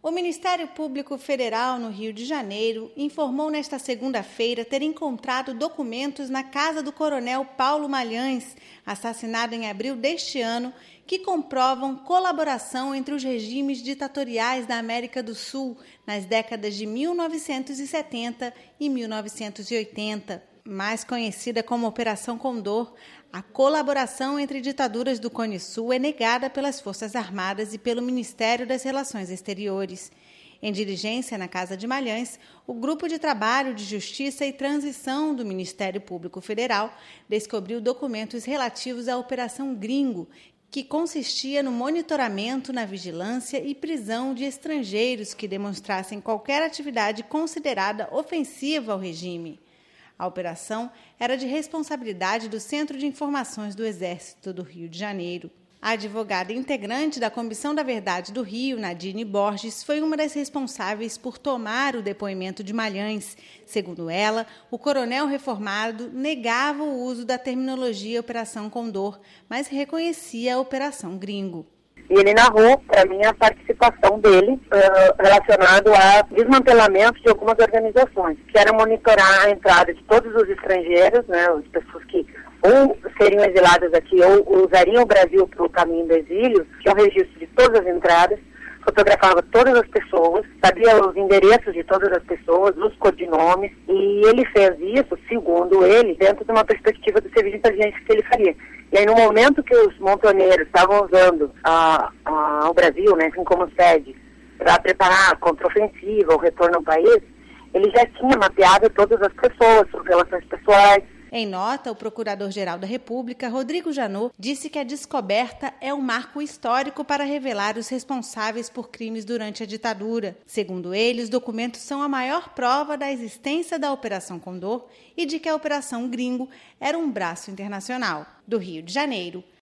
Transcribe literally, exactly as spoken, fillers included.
O Ministério Público Federal, no Rio de Janeiro, informou nesta segunda-feira ter encontrado documentos na casa do coronel Paulo Malhães, assassinado em abril deste ano, que comprovam colaboração entre os regimes ditatoriais da América do Sul nas décadas de mil novecentos e setenta e mil novecentos e oitenta. Mais conhecida como Operação Condor, a colaboração entre ditaduras do Cone Sul é negada pelas Forças Armadas e pelo Ministério das Relações Exteriores. Em diligência na Casa de Malhães, o Grupo de Trabalho de Justiça e Transição do Ministério Público Federal descobriu documentos relativos à Operação Gringo, que consistia no monitoramento, na vigilância e prisão de estrangeiros que demonstrassem qualquer atividade considerada ofensiva ao regime. A operação era de responsabilidade do Centro de Informações do Exército do Rio de Janeiro. A advogada integrante da Comissão da Verdade do Rio, Nadine Borges, foi uma das responsáveis por tomar o depoimento de Malhães. Segundo ela, o coronel reformado negava o uso da terminologia Operação Condor, mas reconhecia a Operação Gringo. E ele narrou, para mim, a participação dele uh, relacionado a desmantelamento de algumas organizações, que era monitorar a entrada de todos os estrangeiros, né, as pessoas que ou seriam exiladas aqui ou usariam o Brasil para o caminho do exílio, que é um registro de todas as entradas, fotografava todas as pessoas, sabia os endereços de todas as pessoas, os codinomes, e ele fez isso, segundo ele, dentro de uma perspectiva do serviço de inteligência que ele faria. E aí, no momento que os montoneiros estavam usando a, a, o Brasil, né, assim, como sede, para preparar a contraofensiva, o retorno ao país, ele já tinha mapeado todas as pessoas, suas relações pessoais. Em nota, o Procurador-Geral da República, Rodrigo Janot, disse que a descoberta é um marco histórico para revelar os responsáveis por crimes durante a ditadura. Segundo ele, os documentos são a maior prova da existência da Operação Condor e de que a Operação Gringo era um braço internacional. Do Rio de Janeiro,